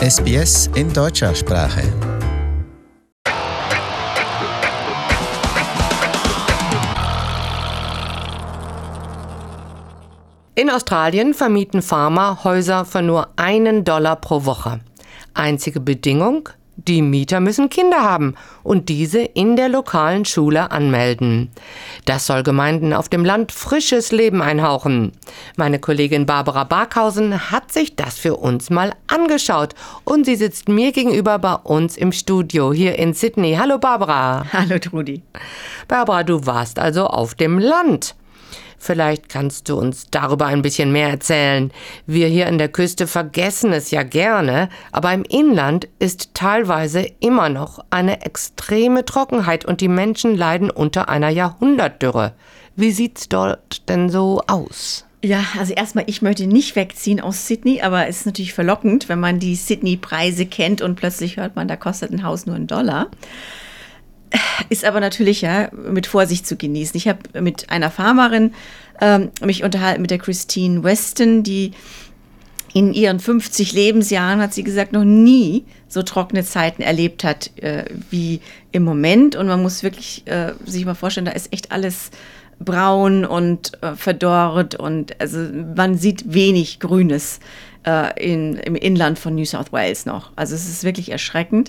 SBS in deutscher Sprache. In Australien vermieten Farmer Häuser für nur $1 pro Woche. Einzige Bedingung: die Mieter müssen Kinder haben und diese in der lokalen Schule anmelden. Das soll Gemeinden auf dem Land frisches Leben einhauchen. Meine Kollegin Barbara Barkhausen hat sich das für uns mal angeschaut und sie sitzt mir gegenüber bei uns im Studio hier in Sydney. Hallo Barbara. Hallo Trudi. Barbara, du warst also auf dem Land. Vielleicht kannst du uns darüber ein bisschen mehr erzählen. Wir hier in der Küste vergessen es ja gerne, aber im Inland ist teilweise immer noch eine extreme Trockenheit und die Menschen leiden unter einer Jahrhundertdürre. Wie sieht's dort denn so aus? Ja, also erstmal, ich möchte nicht wegziehen aus Sydney, aber es ist natürlich verlockend, wenn man die Sydney-Preise kennt und plötzlich hört man, da kostet ein Haus nur $1. Ist aber natürlich ja mit Vorsicht zu genießen. Ich habe mit einer Farmerin mich unterhalten, mit der Christine Weston, die in ihren 50 Lebensjahren, hat sie gesagt, noch nie so trockene Zeiten erlebt hat wie im Moment. Und man muss wirklich sich mal vorstellen, da ist echt alles braun und verdorrt und also man sieht wenig Grünes im Inland von New South Wales noch. Also es ist wirklich erschreckend.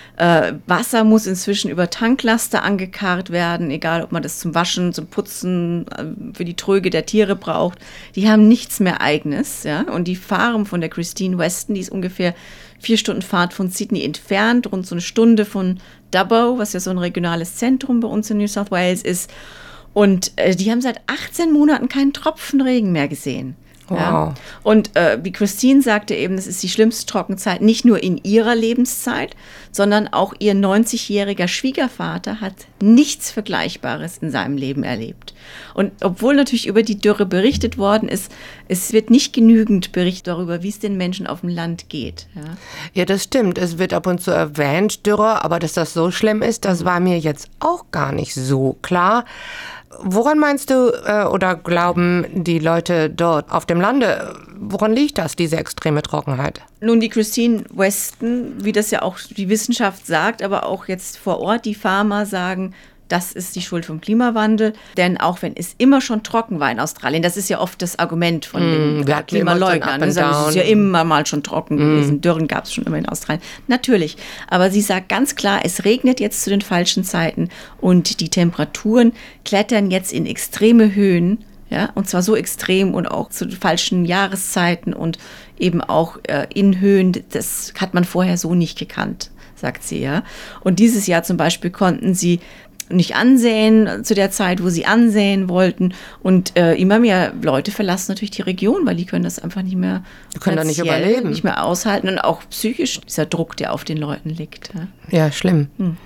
Wasser muss inzwischen über Tanklaster angekarrt werden, egal ob man das zum Waschen, zum Putzen, für die Tröge der Tiere braucht. Die haben nichts mehr Eigenes. Ja? Und die Farm von der Christine Weston, die ist ungefähr 4 Stunden Fahrt von Sydney entfernt, rund so eine Stunde von Dubbo, was ja so ein regionales Zentrum bei uns in New South Wales ist. Und die haben seit 18 Monaten keinen Tropfen Regen mehr gesehen. Wow. Ja. Und wie Christine sagte eben, das ist die schlimmste Trockenzeit, nicht nur in ihrer Lebenszeit, sondern auch ihr 90-jähriger Schwiegervater hat nichts Vergleichbares in seinem Leben erlebt. Und obwohl natürlich über die Dürre berichtet worden ist, es wird nicht genügend berichtet darüber, wie es den Menschen auf dem Land geht. Ja, das stimmt. Es wird ab und zu erwähnt, Dürre, aber dass das so schlimm ist, das war mir jetzt auch gar nicht so klar. Woran meinst du oder glauben die Leute dort auf dem Lande, woran liegt das, diese extreme Trockenheit? Nun, die Christine Weston, wie das ja auch die Wissenschaft sagt, aber auch jetzt vor Ort die Farmer sagen, das ist die Schuld vom Klimawandel. Denn auch wenn es immer schon trocken war in Australien, das ist ja oft das Argument von den Klimaleugnern. Es ist ja immer mal schon trocken gewesen. Dürren gab es schon immer in Australien. Natürlich. Aber sie sagt ganz klar, es regnet jetzt zu den falschen Zeiten und die Temperaturen klettern jetzt in extreme Höhen. Ja, und zwar so extrem und auch zu falschen Jahreszeiten und eben auch in Höhen, das hat man vorher so nicht gekannt, sagt sie. Ja. Und dieses Jahr zum Beispiel konnten sie nicht ansäen zu der Zeit, wo sie ansäen wollten. Und immer mehr Leute verlassen natürlich die Region, weil die können das einfach nicht mehr, die können da nicht überleben, nicht mehr aushalten. Und auch psychisch dieser Druck, der auf den Leuten liegt. Ja, schlimm.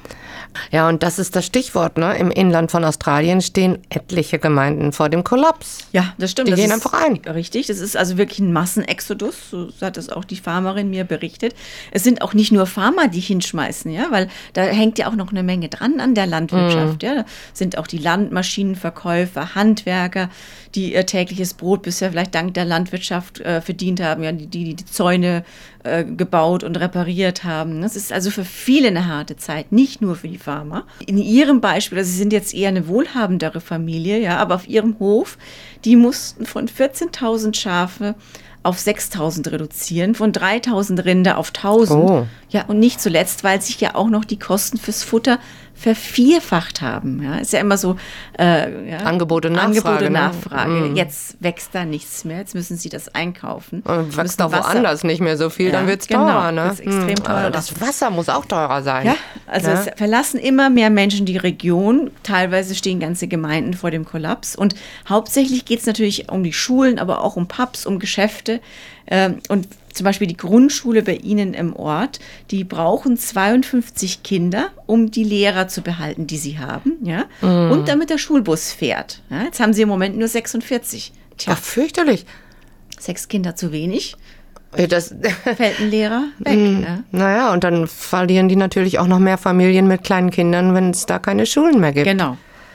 Ja, und das ist das Stichwort, ne? Im Inland von Australien stehen etliche Gemeinden vor dem Kollaps. Ja, das stimmt. Die gehen einfach ein. Richtig, das ist also wirklich ein Massenexodus, so hat das auch die Farmerin mir berichtet. Es sind auch nicht nur Farmer, die hinschmeißen, ja, weil da hängt ja auch noch eine Menge dran an der Landwirtschaft. Ja. Da sind auch die Landmaschinenverkäufer, Handwerker, die ihr tägliches Brot bisher vielleicht dank der Landwirtschaft verdient haben, ja, die Zäune gebaut und repariert haben. Das ist also für viele eine harte Zeit, nicht nur für die Farmer. In ihrem Beispiel, also sie sind jetzt eher eine wohlhabendere Familie, ja, aber auf ihrem Hof, die mussten von 14.000 Schafe auf 6.000 reduzieren, von 3.000 Rinder auf 1.000. Oh. Ja, und nicht zuletzt, weil sich ja auch noch die Kosten fürs Futter vervierfacht haben. Ja, ist ja immer so Angebot und Nachfrage. Ne? Jetzt wächst da nichts mehr, jetzt müssen sie das einkaufen. Und wächst auch woanders nicht mehr so viel, dann wird es teurer. Ne? Wird's extrem teuer. Das Wasser muss auch teurer sein. Ja, also es verlassen immer mehr Menschen die Region. Teilweise stehen ganze Gemeinden vor dem Kollaps. Und hauptsächlich geht es natürlich um die Schulen, aber auch um Pubs, um Geschäfte. Und zum Beispiel die Grundschule bei Ihnen im Ort, die brauchen 52 Kinder, um die Lehrer zu behalten, die sie haben, ja, und damit der Schulbus fährt. Ja, jetzt haben sie im Moment nur 46. Tja, fürchterlich. 6 Kinder zu wenig. Das fällt ein Lehrer weg. Ja. Naja, und dann verlieren die natürlich auch noch mehr Familien mit kleinen Kindern, wenn es da keine Schulen mehr gibt. Genau.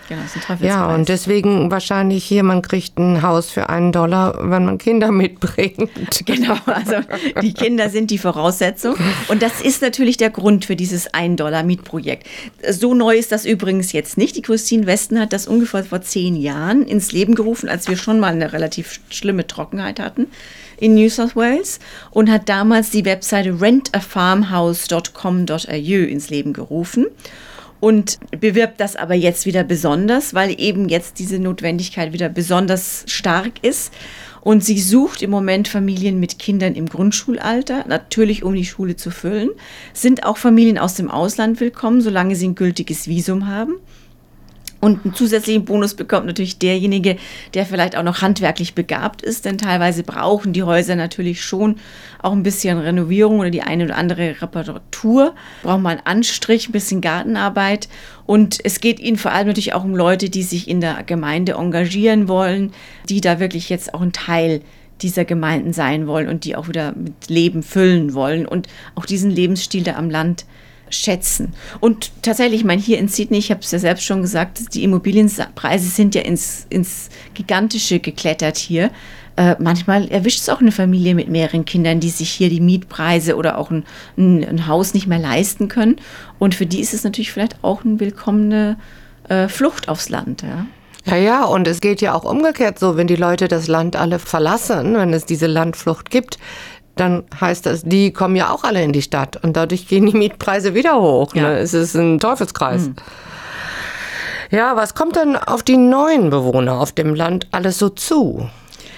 Genau, das ist ein Teufelspreis. Ja, und deswegen wahrscheinlich hier, man kriegt ein Haus für $1, wenn man Kinder mitbringt. Genau, also die Kinder sind die Voraussetzung. Und das ist natürlich der Grund für dieses $1 Mietprojekt. So neu ist das übrigens jetzt nicht. Die Christine Weston hat das ungefähr vor 10 Jahren ins Leben gerufen, als wir schon mal eine relativ schlimme Trockenheit hatten in New South Wales und hat damals die Webseite rentafarmhouse.com.au ins Leben gerufen und bewirbt das aber jetzt wieder besonders, weil eben jetzt diese Notwendigkeit wieder besonders stark ist. Und sie sucht im Moment Familien mit Kindern im Grundschulalter, natürlich um die Schule zu füllen. Sind auch Familien aus dem Ausland willkommen, solange sie ein gültiges Visum haben. Und einen zusätzlichen Bonus bekommt natürlich derjenige, der vielleicht auch noch handwerklich begabt ist, denn teilweise brauchen die Häuser natürlich schon auch ein bisschen Renovierung oder die eine oder andere Reparatur. Braucht man einen Anstrich, ein bisschen Gartenarbeit. Und es geht ihnen vor allem natürlich auch um Leute, die sich in der Gemeinde engagieren wollen, die da wirklich jetzt auch ein Teil dieser Gemeinden sein wollen und die auch wieder mit Leben füllen wollen und auch diesen Lebensstil da am Land schätzen. Und tatsächlich, ich meine, hier in Sydney, ich habe es ja selbst schon gesagt, die Immobilienpreise sind ja ins Gigantische geklettert hier. Manchmal erwischt es auch eine Familie mit mehreren Kindern, die sich hier die Mietpreise oder auch ein Haus nicht mehr leisten können. Und für die ist es natürlich vielleicht auch eine willkommene Flucht aufs Land. Ja. Ja, und es geht ja auch umgekehrt so, wenn die Leute das Land alle verlassen, wenn es diese Landflucht gibt, dann heißt das, die kommen ja auch alle in die Stadt und dadurch gehen die Mietpreise wieder hoch. Ja. Ne? Es ist ein Teufelskreis. Ja, was kommt denn auf die neuen Bewohner auf dem Land alles so zu?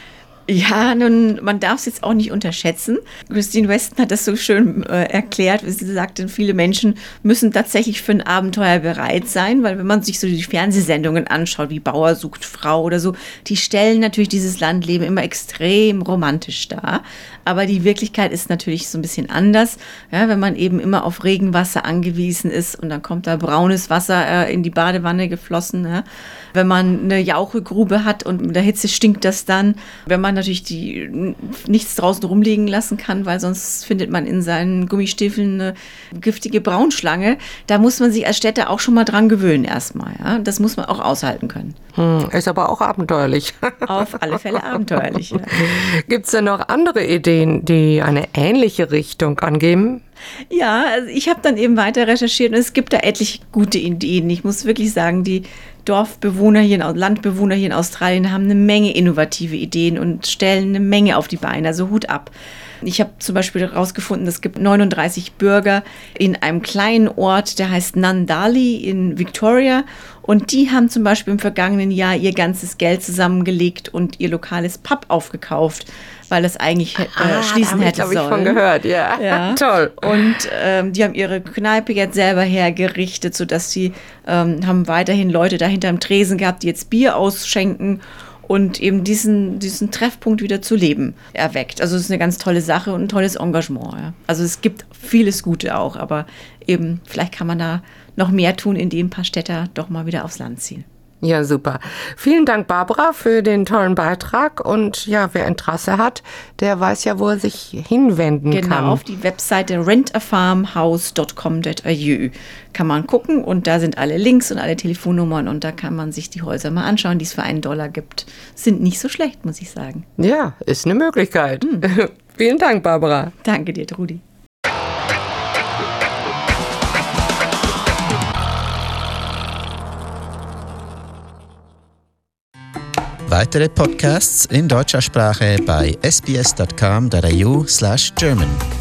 Ja, nun, man darf es jetzt auch nicht unterschätzen. Christine Weston hat das so schön erklärt. Sie sagte, viele Menschen müssen tatsächlich für ein Abenteuer bereit sein, weil wenn man sich so die Fernsehsendungen anschaut, wie Bauer sucht Frau oder so, die stellen natürlich dieses Landleben immer extrem romantisch dar. Aber die Wirklichkeit ist natürlich so ein bisschen anders, ja, wenn man eben immer auf Regenwasser angewiesen ist und dann kommt da braunes Wasser in die Badewanne geflossen. Ja. Wenn man eine Jauchegrube hat und in der Hitze stinkt das dann. Wenn man natürlich nichts draußen rumliegen lassen kann, weil sonst findet man in seinen Gummistiefeln eine giftige Braunschlange. Da muss man sich als Städter auch schon mal dran gewöhnen erstmal. Ja? Das muss man auch aushalten können. Ist aber auch abenteuerlich. Auf alle Fälle abenteuerlich. Ja. Gibt es denn noch andere Ideen, die eine ähnliche Richtung angeben? Ja, also ich habe dann eben weiter recherchiert und es gibt da etliche gute Ideen. Ich muss wirklich sagen, die Landbewohner hier in Australien haben eine Menge innovative Ideen und stellen eine Menge auf die Beine, also Hut ab. Ich habe zum Beispiel herausgefunden, es gibt 39 Bürger in einem kleinen Ort, der heißt Nandali in Victoria. Und die haben zum Beispiel im vergangenen Jahr ihr ganzes Geld zusammengelegt und ihr lokales Pub aufgekauft, weil das eigentlich schließen hätte sollen. Das habe ich von gehört, ja. Toll. Und die haben ihre Kneipe jetzt selber hergerichtet, sodass sie haben weiterhin Leute da hinterm Tresen gehabt, die jetzt Bier ausschenken und eben diesen Treffpunkt wieder zu leben erweckt. Also es ist eine ganz tolle Sache und ein tolles Engagement. Ja. Also es gibt vieles Gute auch, aber eben vielleicht kann man da noch mehr tun, indem ein paar Städter doch mal wieder aufs Land ziehen. Ja, super. Vielen Dank, Barbara, für den tollen Beitrag. Und ja, wer Interesse hat, der weiß ja, wo er sich hinwenden kann. Genau, auf die Webseite rentafarmhouse.com.au kann man gucken und da sind alle Links und alle Telefonnummern und da kann man sich die Häuser mal anschauen, die es für $1 gibt. Sind nicht so schlecht, muss ich sagen. Ja, ist eine Möglichkeit. Vielen Dank, Barbara. Danke dir, Trudi. Weitere Podcasts in deutscher Sprache bei sbs.com.au/German.